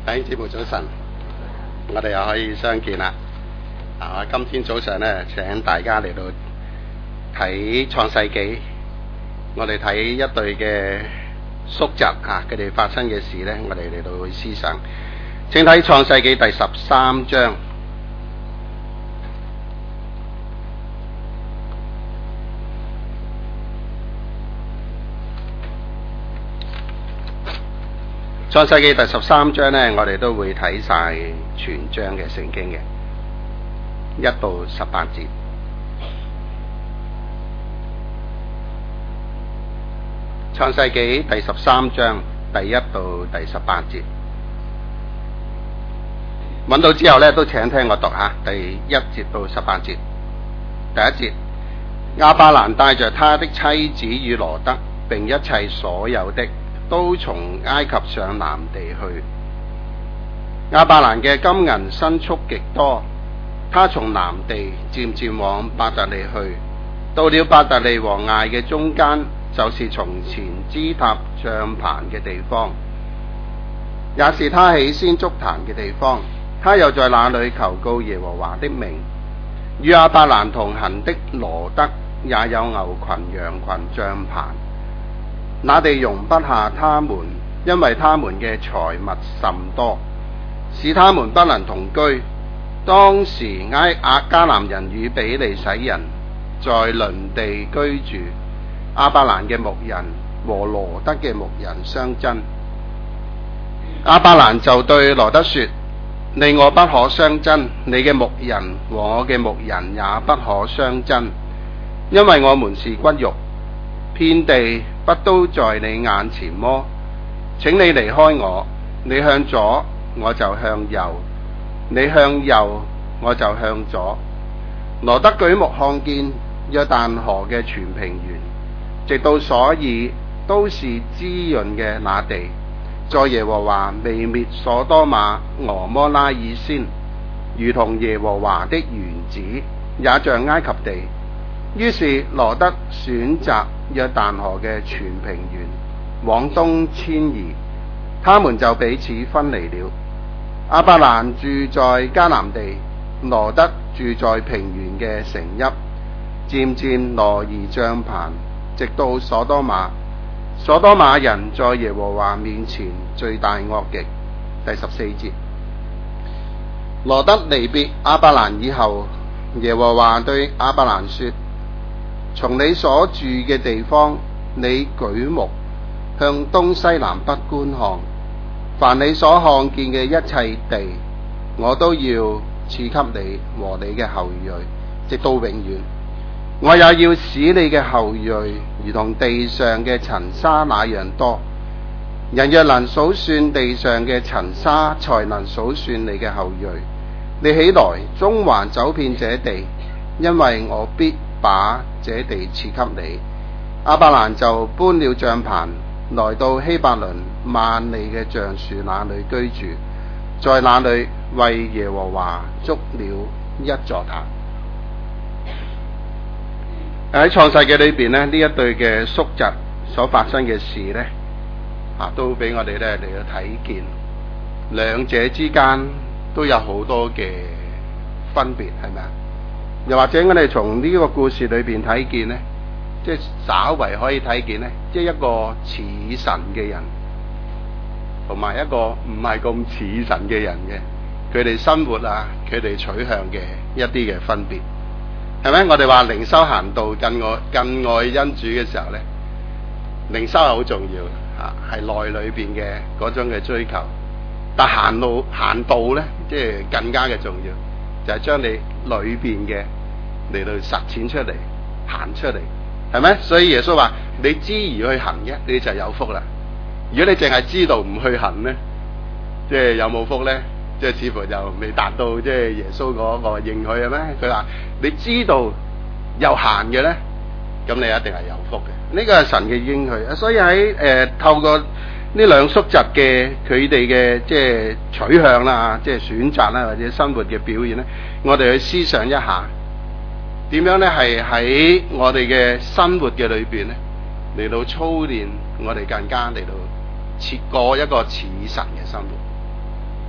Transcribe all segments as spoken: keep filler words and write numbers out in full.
弟兄姊妹早晨，我哋又可以相見啦。啊，今天早上呢，請大家嚟到睇創世紀，我哋睇一對嘅叔侄啊，佢哋發生嘅事呢，我哋嚟到去思想。請睇創世紀第十三章。創世紀第十三章呢，我哋都會睇晒全章嘅聖經嘅，一到十八節。創世紀第十三章第一到第十八節，揾到之後呢，都請聽我讀下第一節到十八節。第一節，亞伯蘭帶着他的妻子與羅得，並一切所有的，都從埃及上南地去。亞伯蘭嘅金銀牲畜極多，他從南地漸漸往伯特利去，到了伯特利和艾嘅中間，就是從前支搭帳棚嘅地方，也是他起先築壇嘅地方。他又在那裏求告耶和華的名。與亞伯蘭同行的羅得也有牛群、羊群、帳棚。那地容不下他們，因為他們嘅財物甚多，使他們不能同居。當時埃亞迦南人與比利洗人在鄰地居住，亞伯蘭嘅牧人和羅得嘅牧人相爭。亞伯蘭就對羅得說：你我不可相爭，你嘅牧人和我嘅牧人也不可相爭，因為我們是骨肉。遍地不都在你眼前麼？請你離開我，你向左我就向右，你向右我就向左。羅得舉目看見約旦河嘅全平原，直到所以都是滋潤嘅那地，在耶和華未滅所多瑪俄摩拉以先，如同耶和華的園子，也像埃及地。於是羅得選擇約旦河嘅全平原往東遷移，他們就彼此分離了。亞伯蘭住在迦南地，羅得住在平原嘅城邑，漸漸挪移帳棚，直到所多瑪。所多瑪人在耶和華面前罪大惡極。第十四節，羅得離別亞伯蘭以後，耶和華對亞伯蘭說：從你所住嘅地方，你舉目向東西南北觀看，凡你所看見嘅一切地，我都要賜給你和你嘅後裔，直到永遠。我也要使你嘅後裔如同地上嘅塵沙那樣多。人若能數算地上嘅塵沙，才能數算你嘅後裔。你起來，中環走遍這地，因為我必把這地賜給你。亞伯蘭就搬了帳棚，來到希伯倫萬利嘅橡樹那裏居住，在那裏為耶和華築了一座壇。喺創世記裏邊呢，呢一對嘅叔侄所發生嘅事呢，啊，都俾我哋咧嚟到睇見，兩者之間都有好多嘅分別，係咪啊？又或者我哋從呢個故事裏邊睇見呢，即係稍為可以睇見呢，即係一個似神嘅人，同埋一個唔係咁似神嘅人嘅，佢哋生活啊，佢哋取向嘅一啲嘅分別，係咪？我哋話靈修行道更愛更愛恩主嘅時候呢，靈修係好重要啊，係內裏邊嘅嗰種嘅追求。但行路行道呢，即係更加嘅重要。就係將你裏邊嘅嚟到實踐出嚟，行出嚟，係咪？所以耶穌話：你知而去行嘅，你就有福啦。如果你淨係知道唔去行呢，即係有冇福呢？即係似乎就未達到即係耶穌嗰個應許嘅咩？佢話你知道又行嘅呢，咁你一定係有福嘅。呢個係神嘅應許。所以喺誒、呃、透過呢兩叔侄嘅佢哋嘅即係取向啦，即係選擇啦，或者生活嘅表現咧，我哋去思想一下，點樣咧係喺我哋嘅生活嘅裏邊咧，嚟到操練我哋更加嚟到切過一個似神嘅生活。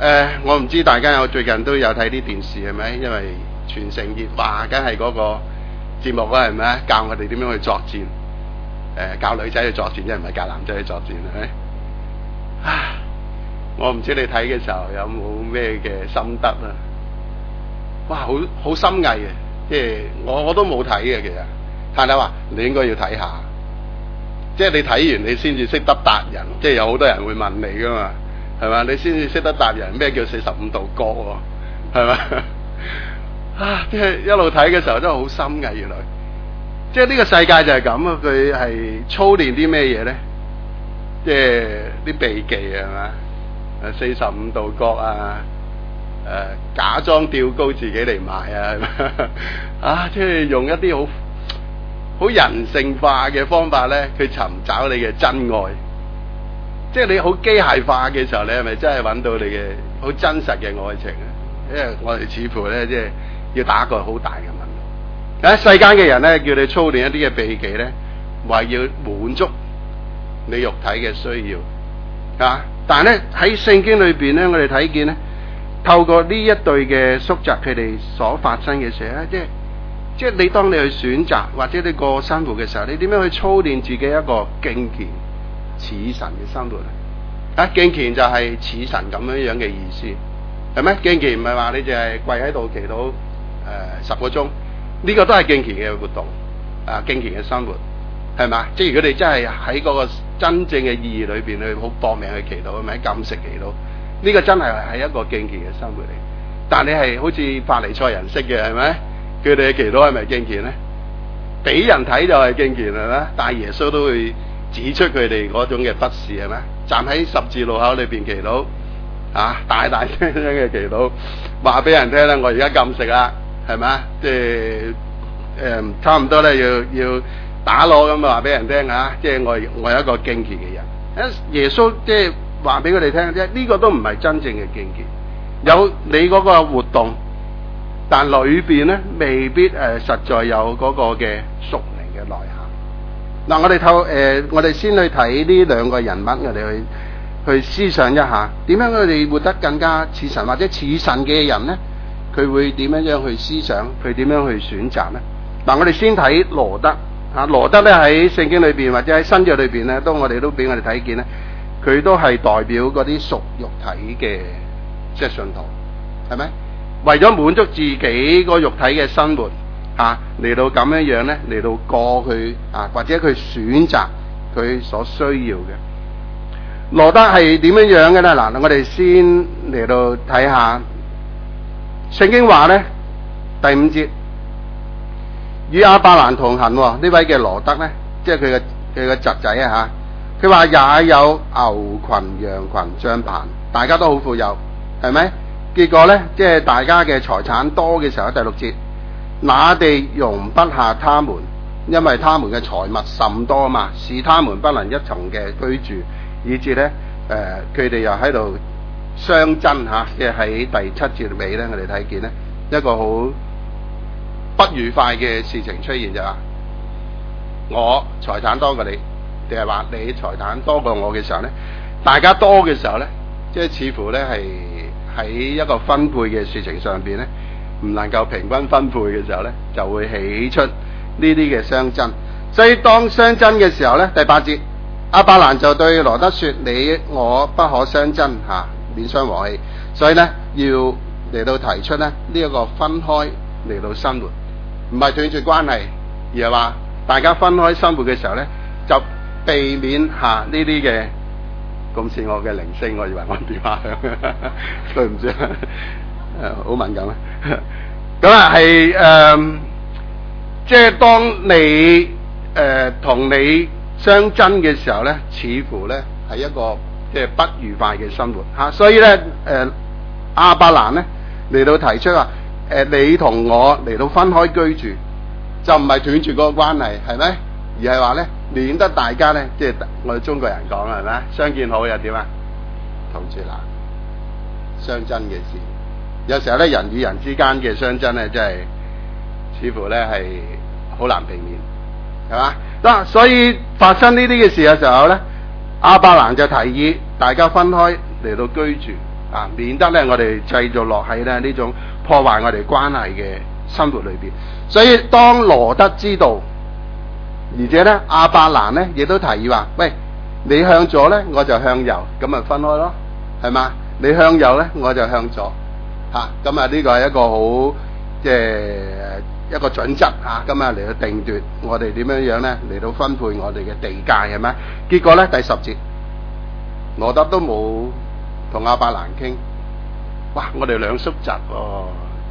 呃，我唔知大家有最近都有睇啲電視係咪？因為全城熱話，梗係嗰個節目啦，係咪？教我哋點樣去作戰，誒、呃，教女仔去作戰，即係唔係教男仔去作戰，係咪？唉，我唔知你睇嘅時候有冇咩嘅心得啊？哇，好好心翳嘅，即係我我都冇睇嘅，其實太太話你應該要睇下，即係你睇完你先至識得答人，即係有好多人會問你噶嘛。係嘛？你先至識得答人咩叫四十五度角喎？係嘛？啊！即係一路睇嘅時候真係好深嘅，原來即係呢個世界就係咁啊！佢係操練啲咩嘢咧？即係啲秘技係嘛？誒，四十五度角啊！誒、呃，假裝吊高自己嚟賣啊！係嘛？啊！即係用一啲好好人性化嘅方法咧，去尋找你嘅真愛。即係你好機械化嘅時候，你係咪真係揾到你嘅好真實嘅愛情啊？因為我哋似乎咧，即係要打一個好大嘅問題。喺世間嘅人咧，叫你操練一啲嘅秘技咧，話要滿足你肉體嘅需要啊！但係咧喺聖經裏邊咧，我哋睇見咧，透過呢一對嘅宿宅佢哋所發生嘅事咧，即係即係你當你去選擇或者你過生活嘅時候，你點樣去操練自己一個敬虔似神嘅生活啊！敬虔就係似神咁樣樣嘅意思，係咪？敬虔唔係話你淨係跪喺度祈禱誒、呃、十個鐘，呢、這個都係敬虔嘅活動啊！敬虔嘅生活係嘛？即係如果你真係喺嗰個真正嘅意義裏邊去好搏命去祈禱，係咪？禁食祈禱，呢、這個真係係一個敬虔嘅生活嚟。但你係好似法利賽人識嘅係咪？佢哋嘅祈禱係咪敬虔咧？俾人睇就係敬虔係咪？但係耶穌都會指出佢哋嗰種嘅不是係咪？站喺十字路口裏邊祈禱，啊大大聲聲嘅祈禱，話俾人聽咧，我而家禁食啦，係咪？即係誒，差唔多咧要要打鑼咁啊，話俾人聽啊！即係我我係一個敬虔嘅人。耶穌即係話俾佢哋聽，即係呢個都唔係真正嘅敬虔。有你嗰個活動，但裏邊咧未必誒、呃、實在有嗰個嘅屬靈嘅內涵。嗱、呃，我哋透誒，我哋先去睇呢兩個人物，我哋去去思想一下，點樣佢哋活得更加似神，或者似神嘅人咧，佢會點樣樣去思想，佢點樣去選擇咧？嗱、呃，我哋先睇羅德啊，羅德咧喺聖經裏邊或者喺新約裏邊咧，都我哋都俾我哋睇見咧，佢都係代表嗰啲屬肉體嘅即係信徒，係咪？為咗滿足自己個肉體嘅生活，吓嚟到咁樣樣咧，嚟到過佢啊，或者佢選擇佢所需要嘅。羅德係點樣樣嘅咧？嗱，我哋先嚟到睇下聖經話咧，第五節與亞伯蘭同行呢位嘅羅德咧，即係佢嘅佢嘅侄仔啊吓。佢話也有牛群、羊群、帳棚，大家都好富有，係咪？結果咧，即係大家嘅財產多嘅時候，第六節，那地容不下他們，因為他們嘅財物甚多嘛，使他們不能一層嘅居住，以致咧誒，佢哋又喺度相爭吓，即係喺第七節尾咧，我哋睇見咧一個好不愉快嘅事情出現就話，我財產多過你，定係話你財產多過我嘅時候咧，大家多嘅時候咧，即係似乎咧係。喺一個分配嘅事情上邊咧，唔能夠平均分配嘅時候咧，就會起出呢啲嘅相爭。所以當相爭嘅時候咧，第八節，亞伯蘭就對羅德說：你我不可相爭嚇，免傷和氣。所以咧，要嚟到提出咧呢一個分開嚟到生活，唔係斷絕關係，而係話大家分開生活嘅時候咧，就避免嚇呢啲嘅。咁似我嘅鈴聲，我以為我電話響，對唔住，誒好敏感啊！咁啊係誒，即係當你誒同你相爭嘅時候咧，似乎咧係一個即係不愉快嘅生活嚇，所以咧誒亞伯蘭咧嚟到提出話誒你同我嚟到分開居住，就唔係斷絕嗰個關係，係咪？而係話咧，免得大家咧，即係我哋中國人講係咪？相見好又點啊？同住難，相爭嘅事，有時候咧人與人之間嘅相爭咧，真係似乎咧係好難避免，係嘛？嗱，所以發生呢啲嘅事嘅時候咧，亞伯蘭就提議大家分開嚟到居住啊，免得咧我哋繼續落喺咧呢種破壞我哋關係嘅生活裏邊。所以當羅得知道，而且咧亞伯蘭咧亦都提議話：喂，你向左咧，我就向右，咁咪分開咯，係嘛？你向右咧，我就向左，嚇、啊，咁啊呢個係一個好即係一個準則嚇，今日嚟到定奪我哋點樣樣咧嚟到分配我哋嘅地界係咪？結果咧第十節，羅得都冇同亞伯蘭傾，哇！我哋兩叔侄喎，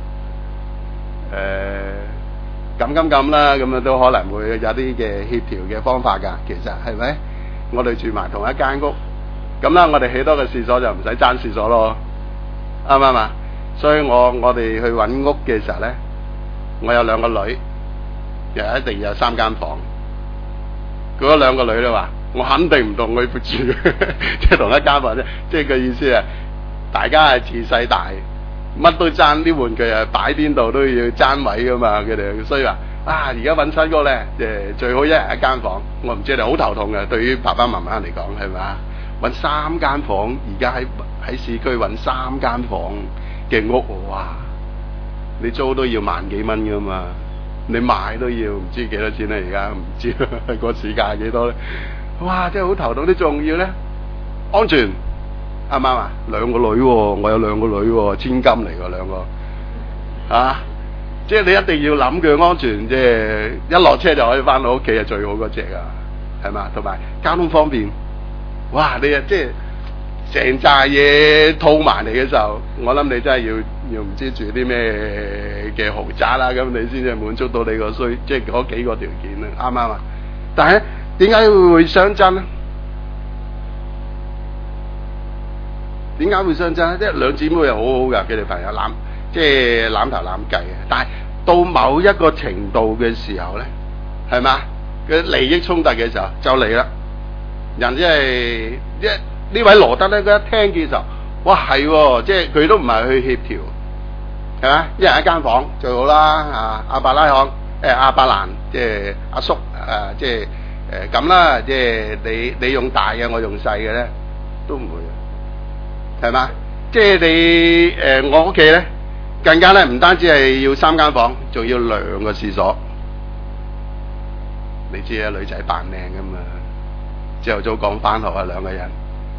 誒咁咁咁啦，咁樣都可能會有啲嘅協調嘅方法㗎。其實係咪？我哋住埋同一間屋，咁啦，我哋起多個廁所就唔使爭廁所咯，啱唔啱啊？所以我我哋去揾屋嘅時候咧，我有兩個女，又一定有三間房。嗰兩個女咧話：我肯定唔同佢住，即係同一間房啫。即係個意思啊，大家係自細大，乜都爭啲玩具啊，擺邊度都要爭位噶嘛。佢哋所以話啊，而家揾新屋咧，誒最好一人一間房。我唔知你好頭痛嘅，對於爸爸媽媽嚟講係咪啊？揾三間房，而家喺喺市區揾三間房嘅屋，哇！你租都要萬幾蚊噶嘛，你買都要唔知幾多錢咧？而家唔知個市價幾多咧？哇！真係好頭痛。啲仲要咧，安全啱唔啱啊？兩個女喎、哦，我有兩個女喎、哦，千金嚟㗎兩個，啊！即係你一定要諗佢安全，即係一落車就可以翻到屋企係最好嗰隻啊，係嘛？同埋交通方便，哇！你啊即係成扎嘢套埋嚟嘅時候，我諗你真係要要唔知住啲咩嘅豪宅啦，咁你先至滿足到你個需，即係嗰幾個條件啊，啱唔啱啊？但係點解會相爭咧？點解會相爭咧？即係兩姊妹係好好噶，佢哋朋友攬，即係攬頭攬計嘅。但係到某一個程度嘅時候咧，係嘛？佢利益衝突嘅時候就嚟啦。人即係一呢位羅得咧，佢一聽見嘅時候，哇係喎，即係佢都唔係去協調，係嘛？一人一間房最好啦。啊，亞伯拉罕誒亞伯蘭，即係阿叔誒，即係誒咁啦。即係你你用大嘅，我用細嘅咧，都唔會，係嘛？即係你誒、呃、我屋企咧，更加咧唔單止係要三間房，仲要兩個廁所。你知啊，女仔扮靚噶嘛？朝頭早講翻學啊，兩個人，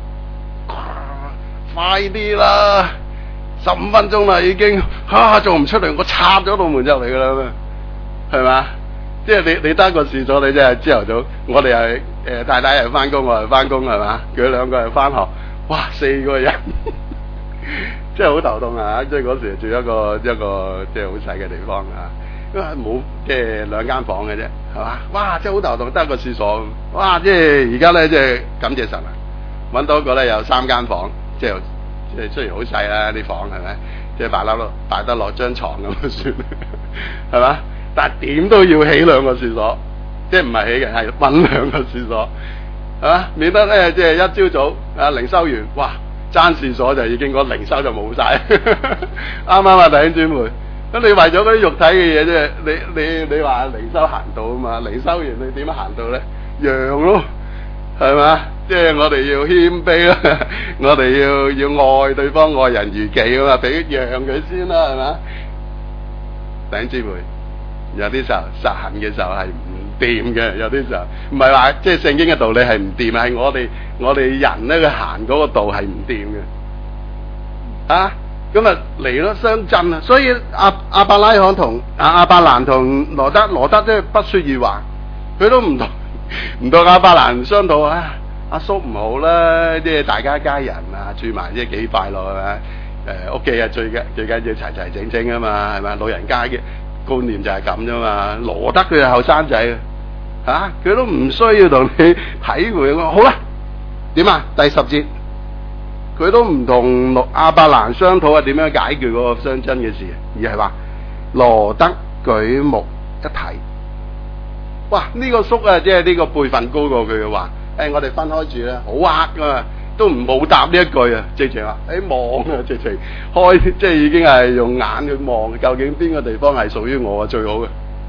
快啲啦！十五分鐘啦，已經嚇仲唔出嚟，我插咗道門入嚟噶啦，係嘛？即係你你得個廁所，你真係朝頭早，我哋係誒太太係翻工，我係翻工係嘛？佢兩個係翻學，哇四個人，真係好頭痛啊！即係嗰時住一個一個即係好細嘅地方啊。因為冇即係兩間房嘅啫，係嘛？哇！真係好頭痛，得個廁所。哇！即係而家咧，即係感謝神啊！揾到一個咧有三間房，即係即係雖然好細啦啲房係咪？即係擺得落擺得落張床咁就算，係嘛？但係點都要起兩個廁所，即係唔係起嘅，係揾兩個廁所，係嘛？免得咧即係一朝早啊靈修完，哇！爭廁所就已經個靈修就冇晒，啱啱啊弟兄姊妹？咁你為咗嗰啲肉體嘅嘢啫，你你你話靈修行到啊嘛？靈修完你點樣行到咧？讓咯，係嘛？即係我哋要謙卑啦，我哋要要愛對方，愛人如己啊嘛，俾讓佢先啦，係嘛？弟兄姊妹，有啲時候實行嘅時候係唔掂嘅，有啲時候唔係話即係聖經嘅道理係唔掂，係我哋我哋人咧去行嗰個道係唔掂嘅，啊！咁啊嚟咯相爭啊！所以阿亞伯拉罕同阿亞伯蘭同羅得羅得都不說二話，佢都唔同唔同亞伯蘭商討啊！阿叔唔好啦，即係大家家人啊，住埋即係幾快樂係咪？誒屋企啊最緊最緊要齊齊整整啊嘛，係咪？老人家嘅觀念就係咁啫嘛。羅得佢係後生仔啊，佢都唔需要同你體會。好啦，點啊？第十節。佢都唔同亞伯蘭商討啊，點樣解決嗰個相爭嘅事，而係話羅得舉目一睇，哇！呢、這個叔啊，即係呢個輩份高過佢嘅話，誒、哎，我哋分開住啦，好呃噶嘛，都唔冇答呢一句啊，直情話誒望啊，直情開，即係已經係用眼去望，究竟邊個地方係屬於我啊最好嘅。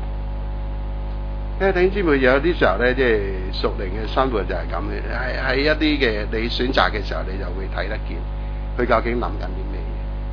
誒，弟兄姊妹，有啲時候咧，即係屬靈嘅生活就係咁嘅，係喺一啲嘅你選擇嘅時候，你就會睇得見。 佢究竟諗緊啲咩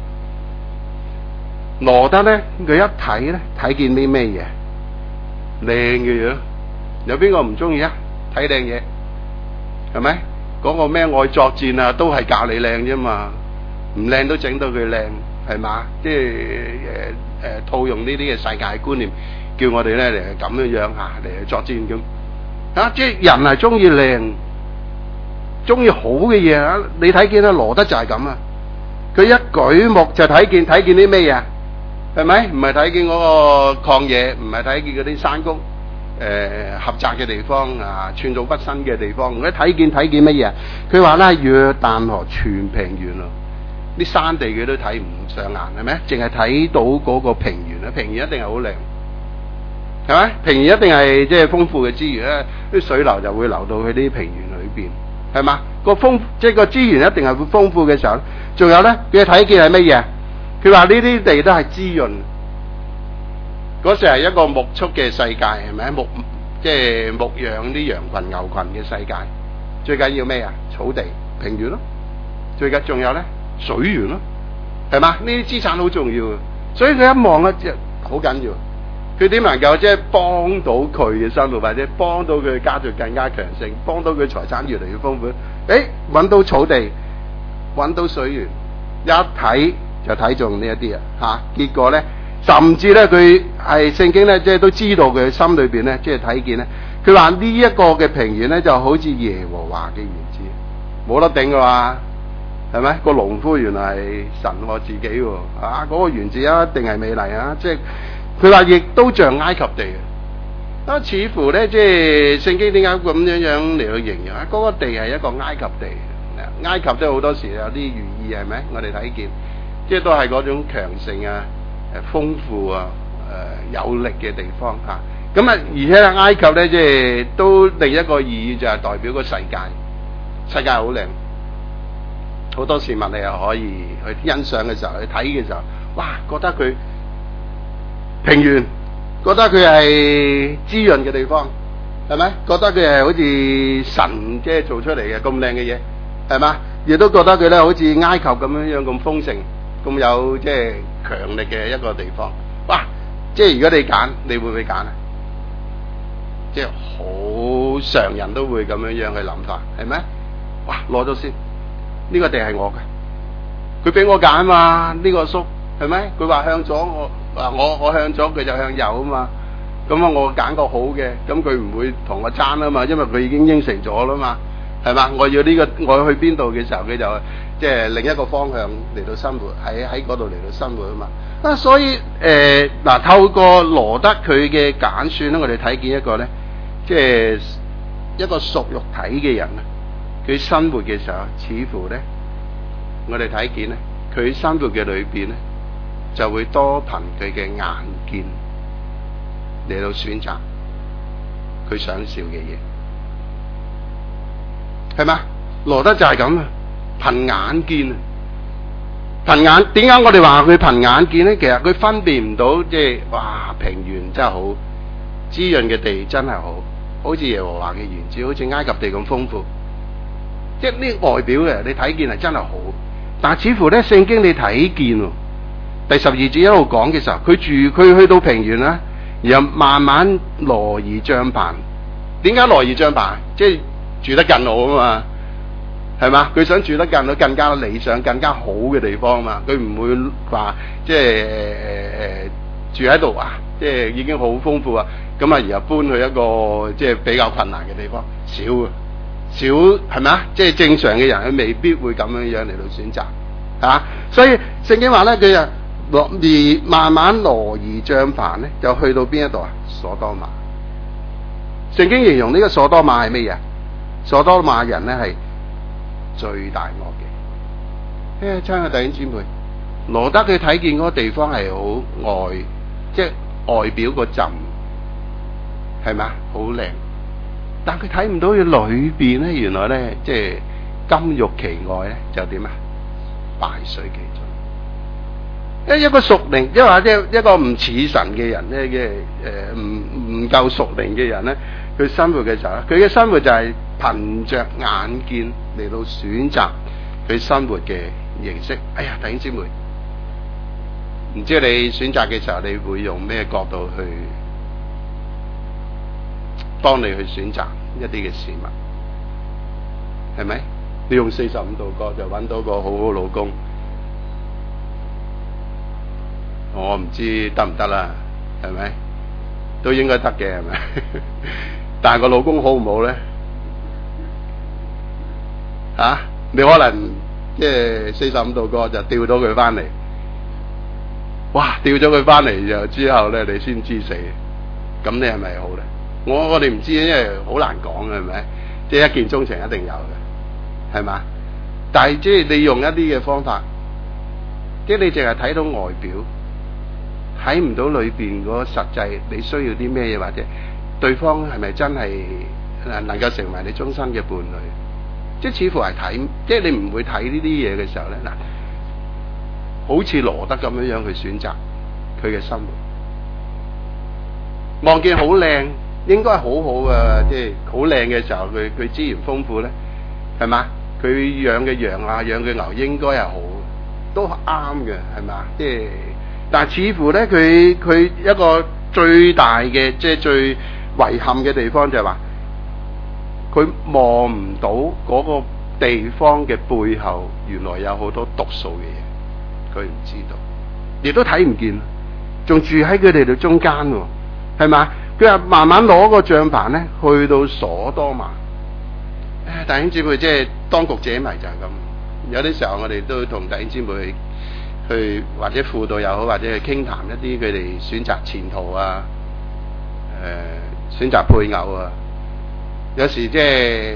嘢？羅得咧，佢一睇咧，睇見啲咩嘢？靚嘅嘢，有邊個唔中意啊？睇靚嘢，係咪？嗰個咩愛作戰啊，都係教你靚啫嘛，唔靚都整到佢靚，係嘛？即係誒誒套用呢啲嘅世界觀念，叫我哋咧嚟咁樣樣嚇嚟作戰咁啊！即係人係中意靚，中意好嘅嘢啊！你睇見啊，羅得就係咁啊！佢一舉目就睇見睇見啲咩嘢？係咪？唔係睇見嗰個曠野，唔係睇見嗰啲山谷，誒、呃、狹窄嘅地方啊，寸草不生嘅地方。佢一睇見睇見乜嘢？佢話咧，約旦河全平原咯，啲山地佢都睇唔上眼，係咪？淨係睇到嗰個平原啊，平原一定係好靚，係咪？平原一定係即係豐富嘅資源咧，啲水流就會流到去啲平原裏邊，係嘛？個豐即係個資源一定係會豐富嘅時候，仲有咧，佢睇見係乜嘢？佢話呢啲地都係滋潤，嗰時係一個牧畜嘅世界，係咪？牧即係牧養啲羊群牛群嘅世界，最緊要咩啊？草地平原咯，最緊仲有咧水源咯，係嘛？呢啲資產好重要，所以佢一望咧，即係好緊要。佢點能夠即係幫到佢嘅生活，或者幫到佢嘅家族更加強盛，幫到佢財產越嚟越豐富？誒，揾到草地，揾到水源，一睇就睇中呢一啲啊！嚇，結果咧，甚至咧佢係聖經咧，即係都知道佢心裏邊咧，即係睇見咧。佢話呢一個嘅平原咧，就好似耶和華嘅園子，冇得頂嘅話，係咪？個農夫原來係神我自己喎，啊嗰個園子一定係美麗啊！即係佢話亦都像埃及地啊，似乎咧即係聖經點解咁樣樣嚟到形容啊？嗰個地係一個埃及地，埃及都好多時有啲寓意係咪？我哋睇見。即係都係嗰種強盛啊、誒豐富啊、誒有力嘅地方嚇。咁啊，而且埃及咧，即係都另一個意義就係代表個世界，世界好靚，好多事物你又可以去欣賞嘅時候，去睇嘅時候，哇，覺得佢平原，覺得佢係滋潤嘅地方，係咪？覺得佢係好似神即係做出嚟嘅咁靚嘅嘢，係嘛？亦都覺得佢咧好似埃及咁樣樣咁豐盛。咁有即係強力嘅一個地方，哇！即係如果你揀，你會唔會揀啊？即係好常人都會咁樣樣去諗法，係咪？哇！攞咗先，呢個地係我嘅，佢俾我揀啊嘛。呢個叔係咪？佢話向左，我話我我向左，佢就向右啊嘛。咁啊，我揀個好嘅，咁佢唔會同我爭啊嘛，因為佢已經應承咗啦嘛。係嘛？我要呢個，我要去邊度嘅時候，佢就即係另一個方向嚟到生活，喺喺嗰度嚟到生活啊嘛。啊，所以誒嗱，透過羅得佢嘅揀選咧，我哋睇見一個咧，即係一個屬肉體嘅人啊，佢生活嘅時候，似乎咧，我哋睇見咧，佢生活嘅裏邊咧，就會多憑佢嘅眼見嚟到選擇佢想要嘅嘢。係嘛？羅得就係咁啊，憑眼見啊，憑眼。點解我哋話佢憑眼見咧？其實佢分辨唔到，即係哇，平原真係好，滋潤嘅地真係好，好似耶和華嘅園子，好似埃及地咁豐富。即係呢外表嘅，你睇見係真係好，但係似乎咧，聖經你睇見第十二節一路講嘅時候，佢住佢去到平原啦，然後慢慢挪移帳棚。點解挪移帳棚？即係住得更好啊嘛，係嘛？佢想住得更好、更加理想、更加好嘅地方啊嘛。佢唔會話即係誒誒住喺度啊，即係已經好豐富啊。咁啊，然後搬去一個即係比較困難嘅地方，少啊，少係咪啊？即係正常嘅人，佢未必會咁樣樣嚟到選擇啊。所以聖經話咧，佢啊挪移慢慢挪移帳棚咧，就去到邊一度啊？所多瑪。聖經形容呢個所多瑪係咩嘢？所多瑪人咧係最大惡嘅。誒，親愛弟兄姊妹，羅得佢睇見嗰個地方係好外，即係外表個陣係咪啊？好靚，但佢睇唔到佢裏邊咧，原來咧即係金玉其外咧，就點啊？敗絮其中。一一個屬靈，即係話即係一個唔似神嘅人咧嘅誒，唔唔夠屬靈嘅人咧，佢生活嘅時候咧，佢嘅生活就係憑着眼見嚟到選擇佢生活嘅形式。哎呀，弟兄姊妹，唔知你選擇嘅時候，你會用咩角度去幫你去選擇一啲嘅事物？係咪？你用四十五度角就揾到個好好老公，我唔知得唔得啦，係咪？都應該得嘅，係咪？但係個老公好唔好咧？吓、啊，你可能即係四十五度角就調到佢翻嚟，哇！調咗佢翻嚟就之後咧，你先知死，咁你係咪好咧？我我哋唔知，因為好難講嘅，係咪？即係一見鍾情一定有嘅，係嘛？但係即係你用一啲嘅方法，即係你淨係睇到外表，睇唔到裏邊嗰實際你需要啲咩嘢，或者對方係咪真係能夠成為你終身嘅伴侶？即係似乎係睇，即係你唔會睇呢啲嘢嘅時候咧，嗱，好似羅德咁樣樣去選擇佢嘅生活，望見好靚，應該係好好嘅，即係好靚嘅時候，佢佢資源豐富咧，係嘛？佢養嘅羊啊，養嘅牛應該係好，都啱嘅，係嘛？即係，但係似乎咧，佢佢一個最大嘅，即係最遺憾嘅地方就係話，佢望唔到嗰個地方嘅背後，原來有好多毒素嘅嘢，佢唔知道，亦都睇唔見，仲住喺佢哋嘅中間喎，係嘛？佢話慢慢攞個帳棚咧，去到所多瑪。誒，弟兄姊妹，即係當局者迷就係咁。有啲時候我哋都同弟兄姊妹去，去或者輔導又好，或者去傾談一啲佢哋選擇前途啊，誒、呃，選擇配偶啊。有時即係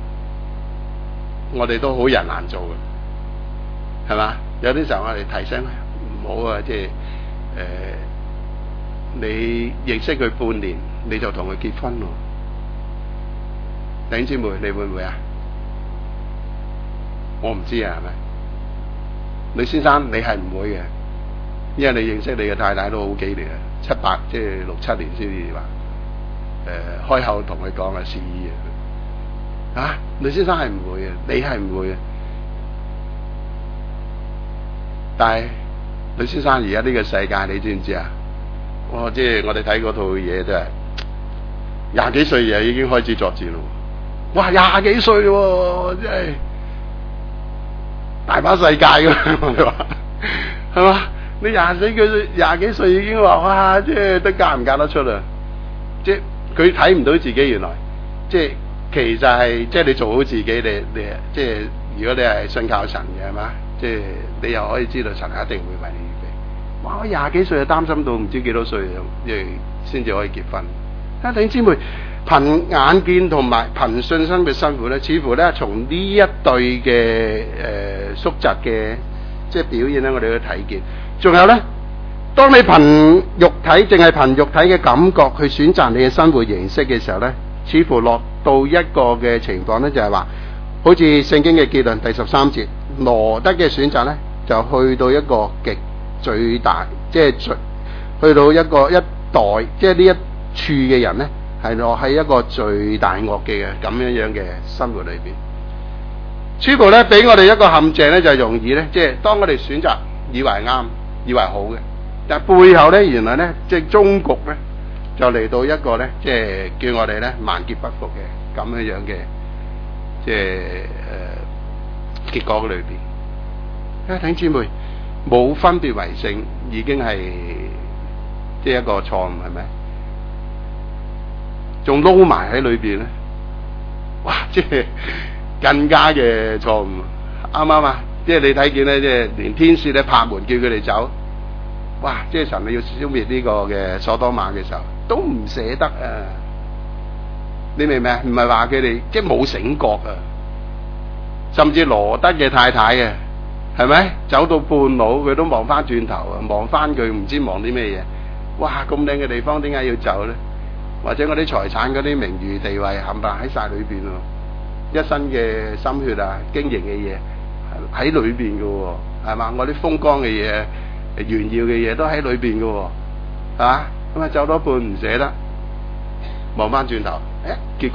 我哋都好人難做嘅，係嘛？有啲時候我哋提醒唔好啊，即係誒、呃，你認識佢半年你就同佢結婚喎。弟兄姊妹，你會唔會啊？我唔知啊，係咪？呂先生，你係唔會嘅，因為你認識你嘅太太都好幾年啊，七八即係六七年先至話誒開口同佢講啊，示意啊。啊，呂先生係唔會嘅，你係唔會嘅。但係呂先生而家呢個世界，你知唔知啊？我即係我哋睇嗰套嘢都係廿幾歲又已經開始作戰咯。哇！廿幾歲喎，真係大把世界㗎，我哋話係嘛？你廿幾歲，廿幾歲已經話哇，即係都嫁唔嫁得出啦？即係佢睇唔到自己原來，即係其實係即係你做好自己，你你即係如果你係信靠神嘅係嘛？即係你又可以知道神一定會為你預備。哇！我廿幾歲就擔心到唔知幾多歲，即係先至可以結婚。啊，弟兄姊妹。憑眼見同埋憑信心嘅生活咧，似乎咧從呢一對嘅誒宿疾嘅即係表現咧，我哋都睇見。仲有咧，當你憑肉體淨係憑肉體嘅感覺去選擇你嘅生活形式嘅時候咧，似乎落到一個嘅情況咧，就係話，好似聖經嘅結論第十三節，羅德嘅選擇咧就去到一個極最大，即係去到一個一代，即係呢一處嘅人咧。係落喺一個最大惡嘅咁樣樣嘅生活裏邊，似乎咧俾我哋一個陷阱咧，就係容易咧，即係當我哋選擇以為啱、以為好嘅，但係背後咧原來咧即係終局咧就嚟到一個咧即係叫我哋咧萬劫不復嘅咁樣樣嘅即係誒、呃、結果裏邊。啊，弟兄姊妹，冇分別為聖已經係即係一個錯誤，係咪？仲撈埋喺裏邊咧，哇！即係更加嘅錯誤，啱唔啱啊？即係你睇見咧，即係連天使咧拍門叫佢哋走，哇！即係神你要消滅呢個嘅所多瑪嘅時候，都唔捨得啊！你明唔明啊？唔係話佢哋即係冇醒覺啊，甚至羅德嘅太太啊，係咪走到半路佢都望翻轉頭啊，望翻佢唔知望啲咩嘢？哇！咁靚嘅地方點解要走咧？或者嗰啲財產、嗰啲名譽、地位冚唪唥喺晒裏邊喎，一身嘅心血啊、經營嘅嘢喺裏邊嘅喎，係嘛？我啲風光嘅嘢、炫耀嘅嘢都喺裏邊嘅喎，係嘛？咁啊走多半唔捨得，望翻轉頭，誒結局就嚟。啊，弟兄姊妹，即係似乎咧，即係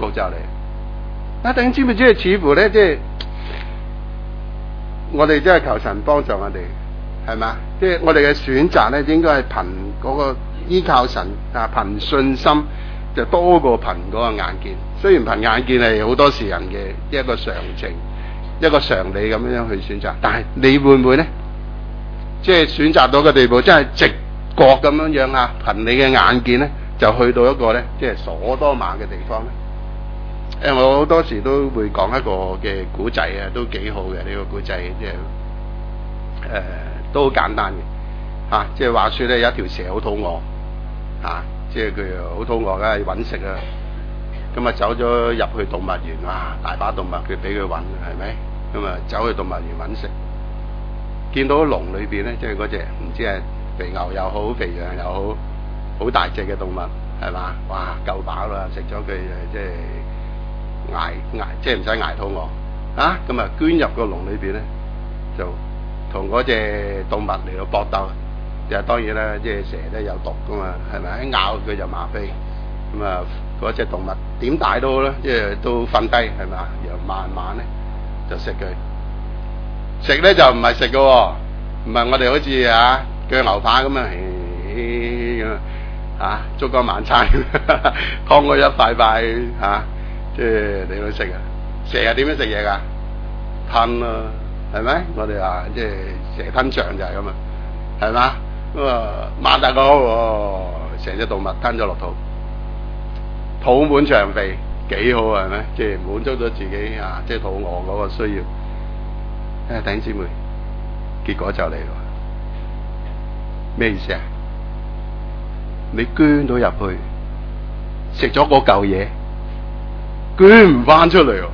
我哋真係求神幫助我哋，係咪？即係我哋嘅選擇咧，應該係憑嗰個依靠神啊，憑信心就多過憑嗰個眼見。雖然憑眼見係好多時人嘅一個常情、一個常理咁樣去選擇，但係你會唔會咧？即係選擇到嘅地步，真係直覺咁樣樣啊！憑你嘅眼見咧，就去到一個咧，即係所多瑪嘅地方咧。誒，我好多時都會講一個嘅古仔啊，都幾好嘅呢、這個古仔，即係誒都好簡單嘅嚇、啊。即係話説咧，有一條蛇好肚餓嚇、啊，即係佢好肚餓，梗係揾食啊。咁啊走咗入去動物園，哇！大把動物佢俾佢揾，係咪？咁啊走去動物園揾食，見到籠裏邊咧，即係嗰隻唔知係肥牛又好，肥羊又好，好大隻嘅動物，係嘛？哇！夠飽啦，食咗佢誒即係。挨挨即係唔使挨肚餓啊！咁啊捐入個籠裏邊咧，就同嗰隻動物嚟到搏鬥。就當然啦，即係蛇咧有毒噶嘛，係咪？一咬佢就麻痹。咁啊，嗰隻動物點大都好啦，即係都瞓低，係咪？然後慢慢咧就食佢。食咧就唔係食噶，唔係我哋好似啊鋸牛扒咁啊，咁啊燭光晚餐，劏佢一塊塊嚇。即係你去食啊！蛇係點樣食嘢㗎？吞咯，係咪？我哋話即係蛇吞象就係咁啊，係嘛？咁啊擘大個口，成隻動物吞咗落肚，肚滿腸肥，幾好啊？係咪？即係滿足咗自己啊！即係肚餓嗰個需要。誒，弟兄姊妹，結果就嚟咯。咩意思啊？你捐到入去，食咗嗰嚿嘢。捐唔翻出嚟喎，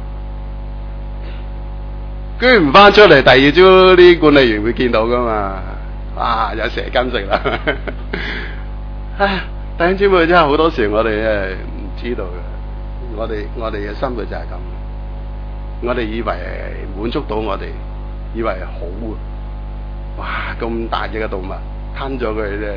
捐唔翻出嚟，第二朝啲管理員會見到噶嘛？啊，有蛇羹食啦！唉，弟兄姊妹真係好多時我哋誒唔知道嘅，我哋我哋嘅生活就係咁，我哋以為滿足到我哋，以為係好啊！哇，咁大隻嘅動物吞咗佢咧，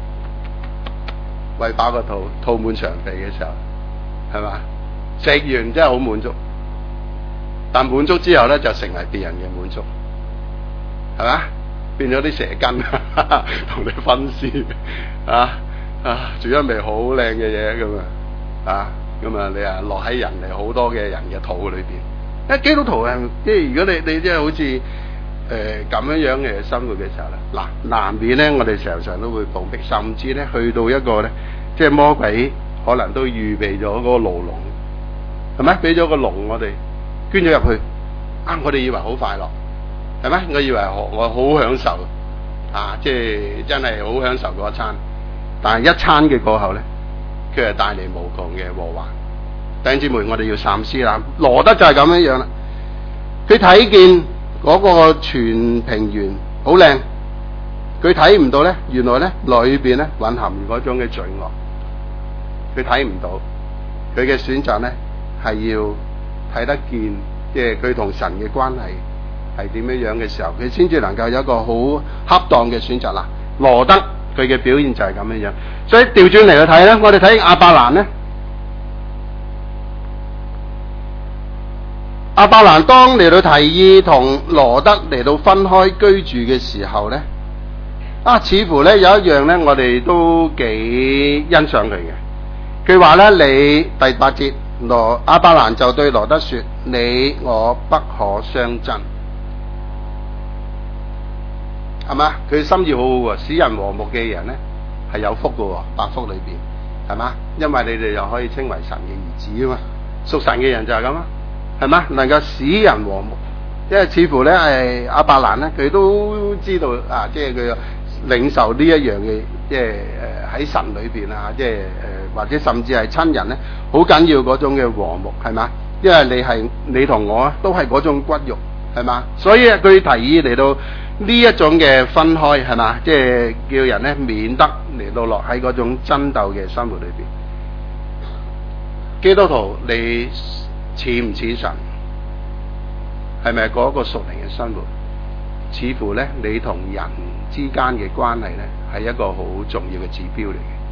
餵飽個肚，肚滿腸肥嘅時候，係嘛？食完真係好滿足，但滿足之後咧就成為別人嘅滿足，係嘛？變咗啲蛇羹同你分屍啊啊！煮一味好靚嘅嘢咁啊啊咁啊！你啊落喺人哋好多嘅人嘅肚裏邊。一基督徒係即係如果你你即係好似誒咁樣樣嘅生活嘅時候咧，嗱難免咧我哋常常都會碰壁，甚至咧去到一個咧即係魔鬼可能都預備咗嗰個牢籠。係咪？俾咗個籠我哋捐咗入去啊！我哋以為好快樂，係咪？我以為我好享受啊！即係真係好享受嗰一餐，但係一餐嘅過後咧，佢係帶嚟無窮嘅禍患。弟兄姊妹，我哋要三思啦。羅德就係咁樣樣啦。佢睇見嗰個全平原好靚，佢睇唔到咧，原來咧裏邊咧蘊含嗰種嘅罪惡，佢睇唔到，佢嘅選擇咧。係要睇得見，即係佢同神嘅關係係點樣樣嘅時候，佢先至能夠有一個好恰當嘅選擇啦。羅德佢嘅表現就係咁樣樣，所以調轉嚟去睇咧，我哋睇亞伯蘭咧，亞伯蘭當嚟到提議同羅德嚟到分開居住嘅時候咧，啊，似乎咧有一樣咧，我哋都幾欣賞佢嘅。佢話咧，你第八節。羅亞伯蘭就對羅德說：你我不可相爭，係嘛？佢心意好好喎，使人和睦嘅人咧係有福嘅喎，百福裏邊係嘛？因為你哋又可以稱為神嘅兒子啊嘛，屬神嘅人就係咁啊，係嘛？能夠使人和睦，因為似乎咧係亞伯蘭咧，佢都知道啊，即係佢領受呢一樣嘅，即係誒喺神裏邊啊，即係誒。或者甚至係親人咧，好緊要嗰種嘅和睦，係嘛？因為你係你同我都係嗰種骨肉，係嘛？所以佢提議嚟到呢一種嘅分開，係嘛？即係叫人咧免得嚟到落喺嗰種爭鬥嘅生活裏邊。基督徒你似唔似神？係咪嗰個屬靈嘅生活？似乎咧，你同人之間嘅關係咧，係一個好重要嘅指標嚟嘅。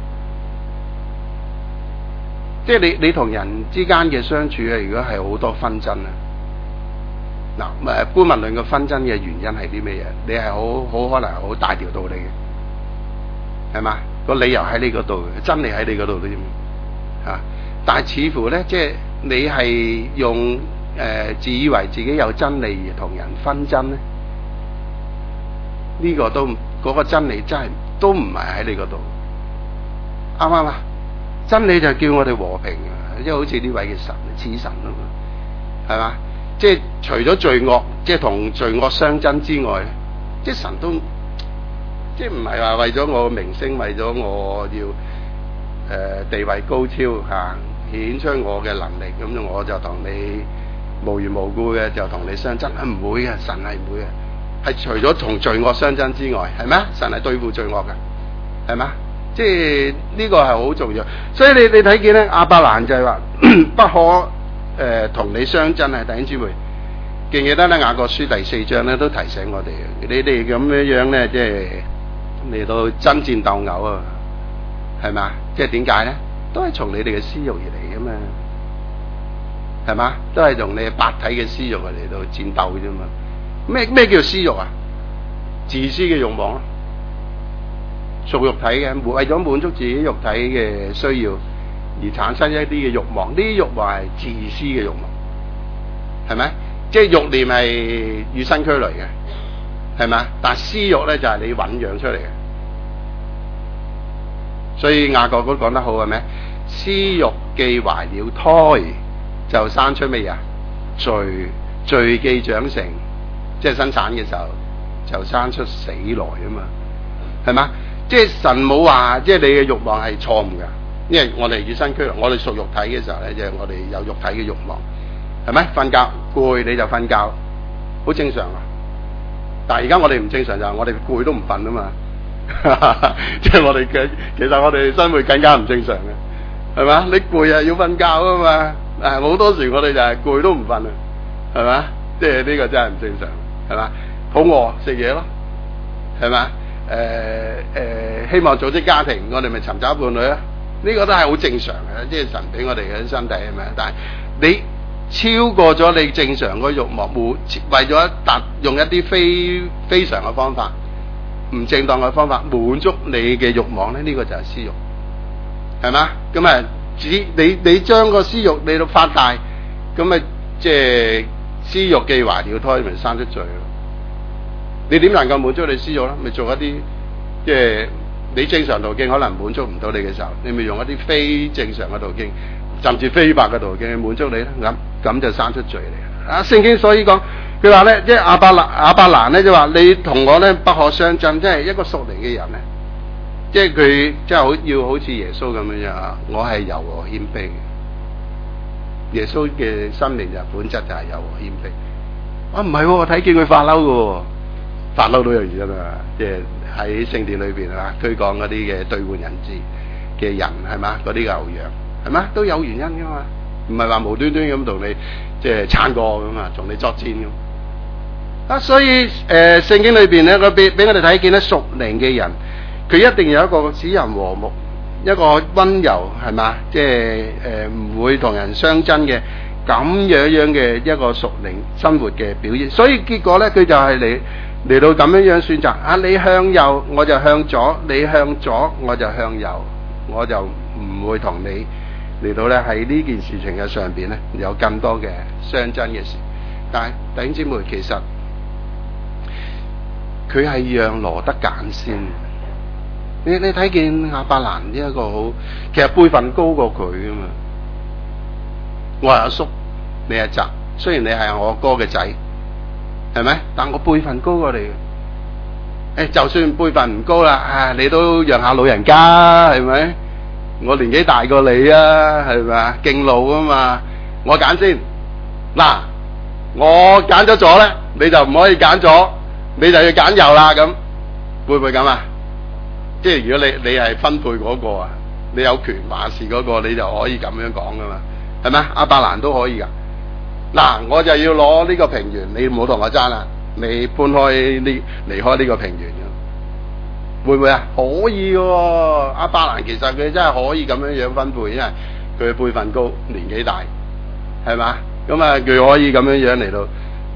即係你你同人之間嘅相處啊，如果係好多紛爭啊， 嗱，誒，姑勿論嘅紛爭嘅原因係啲咩嘢？你係好好可能好大條道理嘅，係嘛？個理由喺你嗰度，真理喺你嗰度添嚇。但係似乎咧，即係你係用誒、呃、自以為自己有真理而同人紛爭咧，呢、這個都嗰、那個真理真係都唔係喺你嗰度，啱唔啱啊？真理就叫我哋和平啊，即係好似呢位嘅神，似神啊嘛，係嘛？即係除咗罪惡，即係同罪惡相爭之外咧，即係神都即係唔係話為咗我名聲，為咗我要誒、呃、地位高超嚇，顯、啊、出我嘅能力，咁我就同你無緣無故嘅就同你相爭，唔會嘅，神係唔會嘅，係除咗同罪惡相爭之外，係咩？神係對付罪惡嘅，係嘛？即係呢、這個係好重要，所以你你睇見咧，亞伯蘭就係話不可。誒同、呃、你相爭啊，弟兄姊妹，記唔記得咧？雅各書第四章咧都提醒我哋嘅，你哋咁樣樣咧，即係嚟到爭戰鬥毆啊，係嘛？即係點解咧？都係從你哋嘅私慾而嚟噶嘛，係嘛？都係從你百體嘅私慾嚟到戰鬥啫嘛。咩咩叫私慾啊？自私嘅慾望咯，屬肉體嘅，為咗滿足自己肉體嘅需要。而產生一啲嘅慾望，呢啲慾望係自私嘅慾望，係咪？即係慾念係與生俱來嘅，係咪？但係私慾咧就係你醖釀出嚟嘅。所以雅各都講得好係咩？私慾既懷了胎，就生出咩嘢？罪，罪既長成，即係生產嘅時候就生出死來啊嘛，係嘛？即係神冇話，即係你嘅慾望係錯誤嘅。因為我哋與生俱來，我哋屬肉體嘅時候咧，就係、是、我哋有肉體嘅慾望，係咪？瞓覺攰你就瞓覺，好正常啊。但係而家我哋唔正常就係我哋攰都唔瞓啊嘛，即係我哋嘅其實我哋生活更加唔正常嘅，係嘛？你攰啊要瞓覺啊嘛，誒好多時我哋就係攰都唔瞓啊，係嘛？即係呢個真係唔正常，係嘛？肚餓食嘢咯，係嘛？誒、呃、誒、呃、希望組織家庭，我哋咪尋找伴侶啊。呢個都係好正常嘅，即係神俾我哋嘅身體係咪？但係你超過咗你正常嗰慾望，冇為咗達用一啲非非常嘅方法、唔正當嘅方法滿足你嘅慾望咧，呢、這個就係私慾，係嘛？咁啊，只你你將個私慾你到發大，咁啊即係私慾既懷了胎，咪生出罪咯。你點能夠滿足你私慾咧？咪做一啲即係。你正常途徑可能滿足唔到你嘅時候，你咪用一啲非正常嘅途徑，甚至非法嘅途徑去滿足你咧，咁咁就生出罪嚟。啊，聖經所以講，佢話咧，即係亞伯蘭亞伯蘭咧就話你同我咧不可相爭，即係一個屬靈嘅人咧，即係佢即係好要好似耶穌咁樣樣啊，我係柔和謙卑嘅。耶穌嘅生命就本質就係柔和謙卑。啊，唔係喎，我睇見佢發嬲嘅喎，發嬲都有原因啊，即係。喺聖殿裏邊啊，推廣嗰啲嘅兌換人質嘅人係嘛？嗰啲牛羊係嘛？都有原因噶嘛？唔係話無端端咁同你即係撐過咁啊，同你作戰咁啊。所以誒，呃、聖經裏邊咧，佢俾俾我哋睇見咧，屬靈嘅人佢一定有一個使人和睦、一個溫柔係嘛？即係誒唔會同人相爭嘅咁樣樣嘅一個屬靈生活嘅表現。所以結果咧，佢就係你。嚟到咁樣樣選擇啊！你向右我就向左，你向左我就向右，我就唔會同你嚟到咧喺呢件事情嘅上邊咧有更多嘅相爭嘅事。但係弟兄姊妹，其實佢係讓羅得揀先。你你睇見亞伯蘭呢一個好，其實輩份高過佢噶嘛。我係阿叔，你係侄，雖然你係我哥嘅仔。係咪？但我輩份高過你，誒，就算輩份唔高啦，啊，你都讓下老人家，係咪？我年紀大過你啊，係咪啊？敬老啊嘛，我揀先。嗱，我揀咗左咧，你就唔可以揀左，你就要揀右啦。咁會唔會咁啊？即係如果你你係分配嗰個啊，你有權話事嗰個，你就可以咁樣講噶嘛？係咪？亞伯蘭都可以噶。嗱，我就要攞呢個平原，你唔好同我爭啦，你搬開呢離開呢個平原嘅，會唔會啊？可以嘅，亞伯蘭其實佢真係可以咁樣樣分配，因為佢輩份高，年紀大，係嘛？咁啊，佢可以咁樣樣嚟到，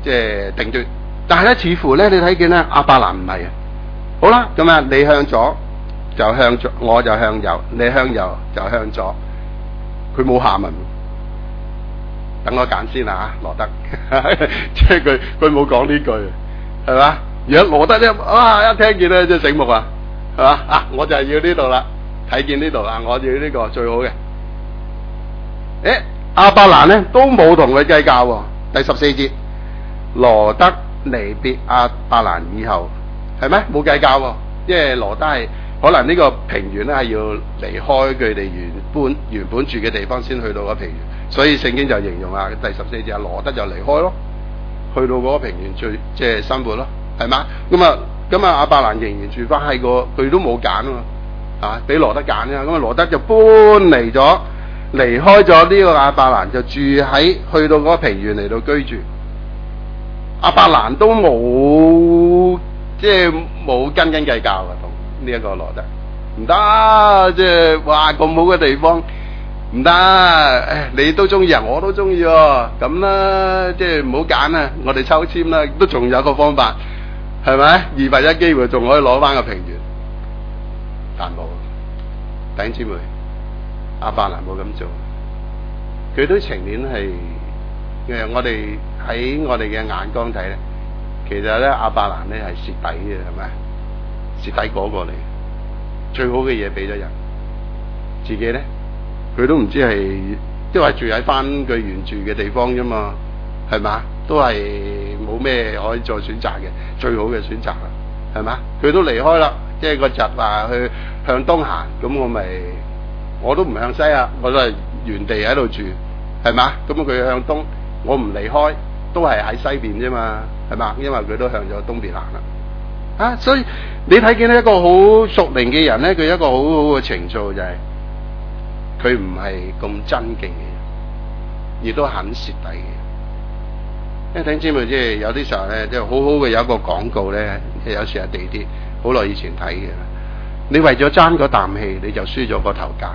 即係定奪。但係咧，似乎咧，你睇見咧，亞伯蘭唔係啊。好啦，咁啊，你向左就向左，我就向右；你向右就向左。佢冇下文，等我揀先啊，羅德。即係佢佢冇講呢句，係嘛？如果羅德咧，啊一聽見咧，即係醒目啊，係嘛？啊，我就係要呢度啦，睇見呢度啊，我要呢個最好嘅。誒，亞伯蘭咧都冇同佢計較喎。第十四節，羅德離別亞伯蘭以後，係咩？冇計較喎，因為羅德係可能呢個平原咧係要離開佢哋原本原本住嘅地方先去到個平原，所以聖經就形容啊第十四節啊，羅德就離開咯，去到嗰個平原最即係生活咯，係嘛？咁啊咁啊亞伯蘭仍然住翻喺個，佢都冇揀啊嘛，啊俾羅德揀啊，咁啊羅德就搬嚟咗，離開咗呢個亞伯蘭，就住喺去到嗰個平原嚟到居住。亞伯蘭都冇即係冇斤斤計較嘅同呢一個羅德，唔得，即係哇咁好嘅地方唔得，誒你都中意啊，我都中意喎，咁啦，即係唔好揀啊，我哋抽籤啦，都仲有個方法，係咪？二分一機會仲可以攞翻個平原，但冇，弟兄姊妹，亞伯蘭冇咁做，佢都情願係誒我哋喺我哋嘅眼光睇咧，其實咧亞伯蘭咧係蝕底嘅，係咪？蝕底嗰個嚟，最好嘅嘢俾咗人，自己咧佢都唔知係，都係住喺翻佢原住嘅地方啫嘛，係嘛？都係冇咩可以再選擇嘅，最好嘅選擇啦，係嘛？佢都離開啦，即係個侄話去向東行，咁我咪我都唔向西啊，我都係原地喺度住，係嘛？咁佢向東，我唔離開，都係喺西邊啫嘛，係嘛？因為佢都向咗東邊行啦。啊，所以你睇見一個好屬靈嘅人咧，佢一個好好嘅情操就係佢唔係咁真敬嘅人，亦都很蝕底嘅。因為聽姊妹即係有啲時候咧，即係好好嘅有一個廣告咧，有時係地鐵，好耐以前睇嘅。你為咗爭嗰啖氣，你就輸咗個頭家，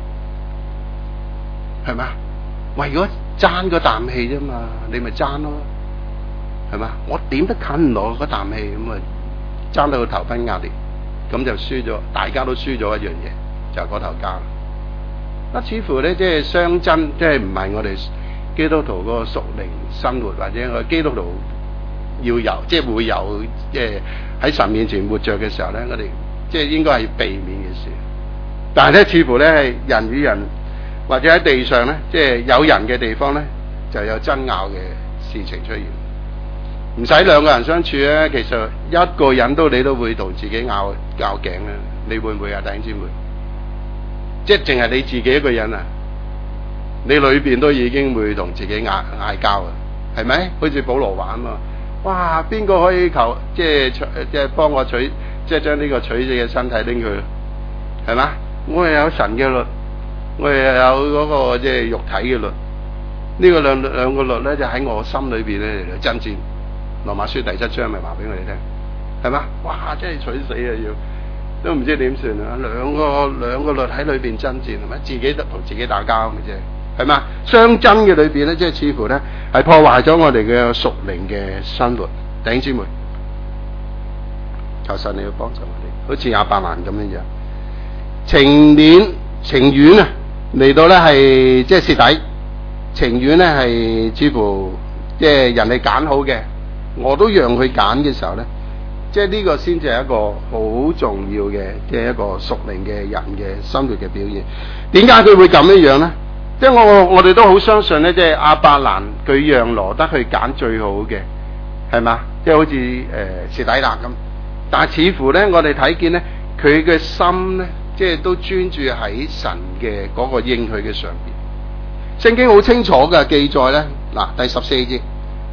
係嘛？為咗爭嗰啖氣啫嘛，你咪爭咯，係嘛？我點都近唔落嗰啖氣咁啊！爭到個頭昏額裂，咁就輸咗，大家都輸咗一樣嘢，就係、是、嗰頭家。啊，似乎咧即係相爭，即係唔係我哋基督徒嗰個屬靈生活，或者我基督徒要有，即係會有，即係喺神面前活着嘅時候咧，我哋即係應該係避免嘅事。但係咧，似乎咧係人與人，或者喺地上咧，即係有人嘅地方咧，就有爭拗嘅事情出現。唔使兩個人相處咧，其實一個人都你都會同自己拗拗頸啊！你會唔會啊，弟兄姊妹？即係淨係你自己一個人啊，你裏邊都已經會同自己嗌嗌交啊，係咪？好似保羅話啊嘛，哇！邊個可以求即係即係幫我取，即係將呢個取死嘅身體拎佢，係嘛？我又有神嘅律，我又有嗰個即係肉體嘅律，呢個兩兩個律咧就喺我心裏邊咧嚟爭戰。羅馬書第七章咪話俾我哋聽，係嘛？哇！真係取死啊，要都唔知點算啊！兩個兩個律喺裏邊爭戰，係咪？自己都同自己打交嘅啫，係嘛？相爭嘅裏邊咧，即係似乎咧係破壞咗我哋嘅屬靈嘅生活。弟兄姊妹，求神你要幫助我哋，好似亞伯蘭咁樣樣，情願情願啊嚟到咧係即係蝕底，情願咧係似乎即係人哋揀好嘅。我都讓佢揀嘅時候咧，即係呢個先至係一個好重要嘅，即係一個屬靈嘅人嘅生活嘅表現。點解佢會咁樣樣咧？即係我我哋都好相信咧，即係亞伯蘭佢讓羅德去揀最好嘅，係嘛？即係好似誒蝕底啦咁。但係似乎咧，我哋睇見咧，佢嘅心咧，即係都專注喺神嘅嗰個應許嘅上邊。聖經好清楚嘅記載咧，嗱第十四節。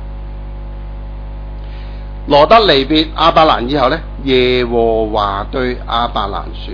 羅德離別亞伯蘭以後咧，耶和華對亞伯蘭說：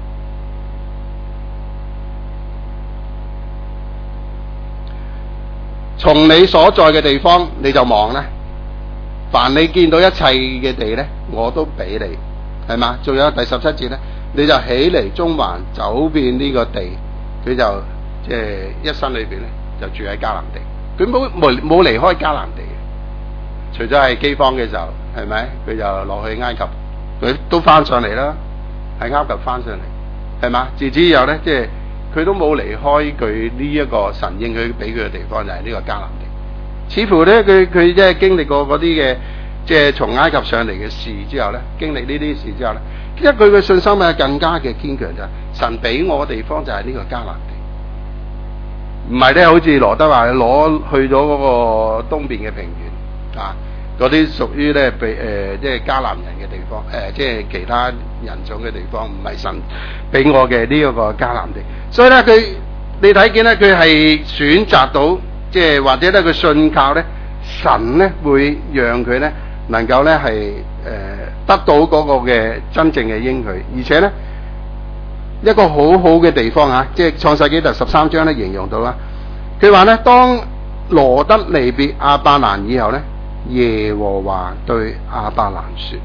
從你所在嘅地方，你就望咧，凡你見到一切嘅地咧，我都俾你，係嘛？仲有第十七節咧，你就起嚟中環走遍呢個地，佢就即係一生裏邊咧就住喺迦南地，佢冇冇冇離開迦南地。 除咗係饑荒嘅時候，係咪？佢就落去埃及，佢都翻上嚟啦，喺埃及翻上嚟，係嘛？自此以後咧，即係佢都冇離開佢呢一個神應佢俾佢嘅地方，就係、是、呢個迦南地。似乎咧，佢佢即係經歷過嗰啲嘅，即係從埃及上嚟嘅事之後咧，經歷呢啲事之後咧，一佢嘅信心係更加嘅堅強就係神俾我嘅地方就係呢個迦南地，唔係咧好似羅德話攞去咗嗰個東邊嘅平原啊，嗰啲屬於咧俾誒即係迦南人嘅地方，誒、呃、即係其他人種嘅地方，唔係神俾我嘅呢一個迦南地。所以咧，佢你睇見咧，佢係選擇到。即係或者咧，佢信靠咧，神咧會讓佢咧能夠咧係誒得到嗰個嘅真正嘅應許，而且咧一個好好嘅地方啊！即係創世紀第十三章咧形容到啦，佢話咧當羅得離別亞伯蘭以後咧，耶和華對亞伯蘭說：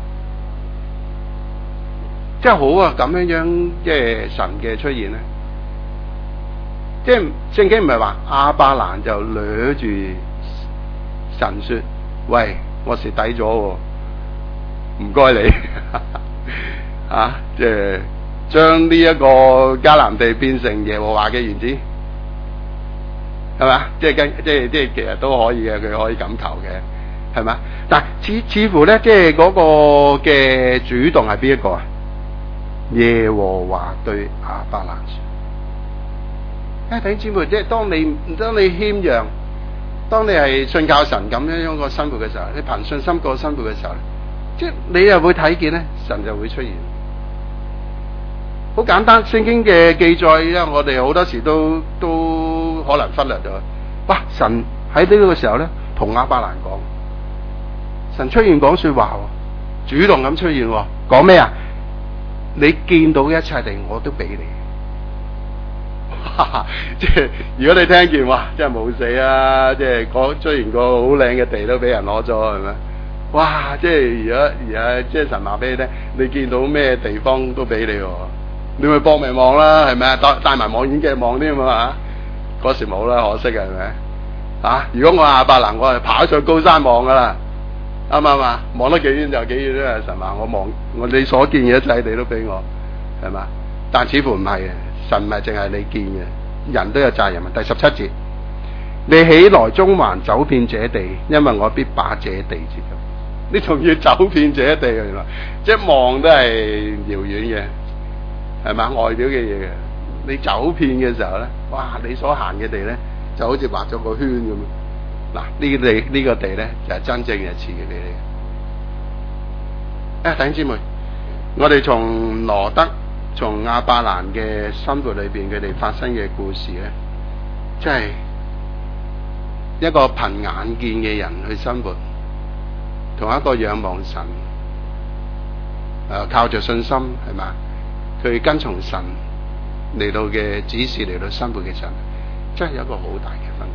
真係好啊！咁樣樣即係神嘅出現咧。即係聖經唔係話亞伯蘭就掠住神說：喂，我蝕底咗，唔該你啊！即係將呢一個迦南地變成耶和華嘅園子，係咪？即係跟即係即係其實都可以嘅，佢可以咁求嘅，係咪？但係似似乎咧，即係嗰個嘅主動係邊一個啊？耶和華對亞伯蘭說。誒，弟兄姊妹，即係當你當你謙讓，當你係信靠神咁樣樣個生活嘅時候，你憑信心過生活嘅時候咧，即係你又會睇見咧，神就會出現。好簡單，聖經嘅記載，因為我哋好多時都都可能忽略咗。哇！神喺呢個時候咧，同亞伯蘭講，神出現講說話，主動咁出現，講咩啊？你見到一切地，我都俾你。即係如果你聽見哇，真係冇死啊！即係講雖然個好靚嘅地都俾人攞咗，係咪？哇！即係而家而家即係神話俾你聽，你見到咩地方都俾你，你咪搏命望啦，係咪啊？帶帶埋望遠鏡望添嘛？嗰時冇啦，可惜係咪？啊！如果我亞伯蘭，我係爬上高山望噶啦，啱唔啱啊？望得幾遠就幾遠啦。神話我望我你所見嘅一切地都俾我，係嘛？但似乎唔係嘅。神唔係淨係你見嘅，人都有責任。第十七節，你起來中環走遍這地，因為我必把這地接近。你仲要走遍這地，原來即係望都係遙遠嘅，係咪外表嘅嘢嘅？你走遍嘅時候咧，哇！你所行嘅地咧，就好似畫咗個圈咁。嗱，呢個地呢個地咧，就係真正嘅賜嘅俾你。誒，弟兄姊妹，我哋從羅得。從亞伯蘭嘅生活裏邊，佢哋發生嘅故事咧，即係一個憑眼見嘅人去生活，同一個仰望神，誒、呃、靠着信心係嘛，佢跟從神嚟到嘅指示嚟到生活嘅神，真係有一個好大嘅分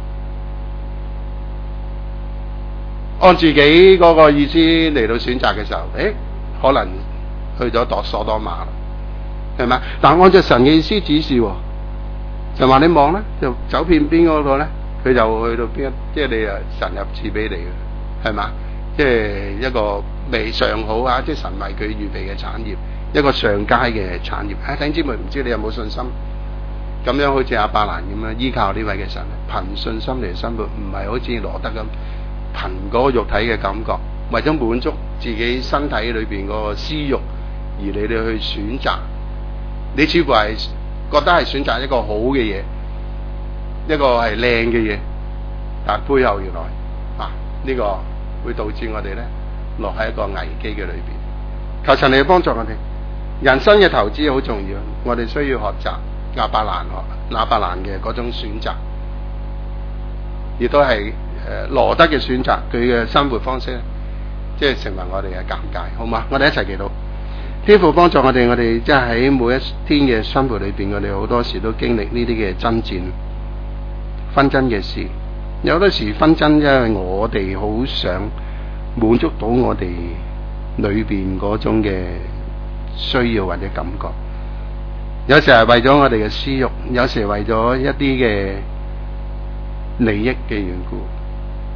別。按自己嗰個意思嚟到選擇嘅時候，誒可能去咗度所多瑪。係咪？但按照神嘅意思指示，就話你望咧，就走遍邊嗰個咧，佢就去到邊一，即係你啊神入賜俾你嘅，係嘛？即係一個未上好啊，即係神為佢預備嘅產業，一個上階嘅產業。啊，弟兄姊妹，唔知你有冇信心？咁樣好似亞伯蘭咁樣依靠呢位嘅神，憑信心嚟生活，唔係好似羅得咁憑嗰個肉體嘅感覺，為咗滿足自己身體裏邊嗰個私欲而你哋去選擇。你似乎係覺得係選擇一個好嘅嘢，一個係靚嘅嘢，但背後原來啊呢、這個會導致我哋咧落喺一個危機嘅裏邊。求神嚟幫助我哋，人生嘅投資好重要，我哋需要學習亞伯蘭學亞伯蘭嘅嗰種選擇，亦都係誒羅得嘅選擇，佢嘅生活方式，即係成為我哋嘅鑑戒，好嘛？我哋一齊祈禱。天父幫助我哋，我哋即係喺每一天嘅生活裏邊，我哋好多時都經歷呢啲嘅爭戰、紛爭嘅事。有好多時紛爭，因為我哋好想滿足到我哋裏邊嗰種嘅需要或者感覺。有時係為咗我哋嘅私欲，有時係為咗一啲嘅利益嘅緣故。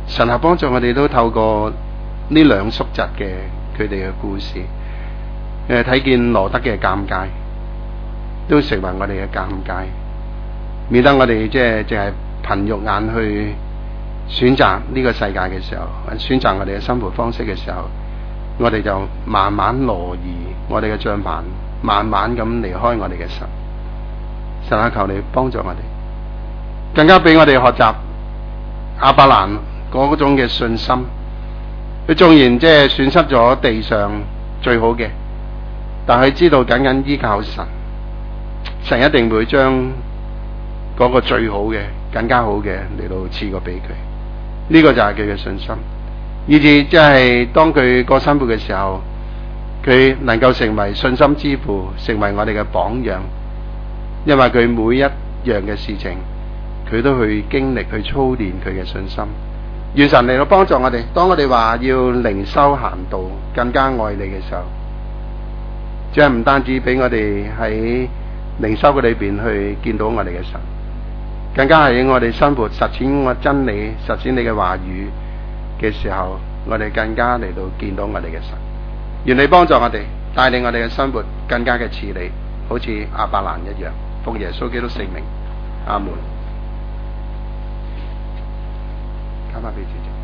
神啊，幫助我哋都透過呢兩叔侄嘅佢哋嘅故事，誒睇見羅得嘅尷尬，都成為我哋嘅尷尬，免得我哋即係淨係憑肉眼去選擇呢個世界嘅時候，選擇我哋嘅生活方式嘅時候，我哋就慢慢挪移我哋嘅帳棚，慢慢咁離開我哋嘅神。神啊，求你幫助我哋，更加俾我哋學習亞伯蘭嗰種嘅信心。佢縱然即係損失咗地上最好嘅，但係知道緊緊依靠神，神一定會將嗰個最好嘅、更加好嘅嚟到賜過俾佢。呢、這個就係佢嘅信心，以至即係當佢過生活嘅時候，佢能夠成為信心之父，成為我哋嘅榜樣。因為佢每一樣嘅事情，佢都去經歷、去操練佢嘅信心。願神嚟到幫助我哋。當我哋話要靈修行道，更加愛你嘅時候，即係唔單止俾我哋喺靈修嘅裏邊去見到我哋嘅神，更加係我哋生活實踐我真理、實踐你嘅話語嘅時候，我哋更加嚟到見到我哋嘅神。願你幫助我哋，帶領我哋嘅生活更加嘅似你，好似亞伯蘭一樣。奉耶穌基督聖名，阿門。交翻俾主席。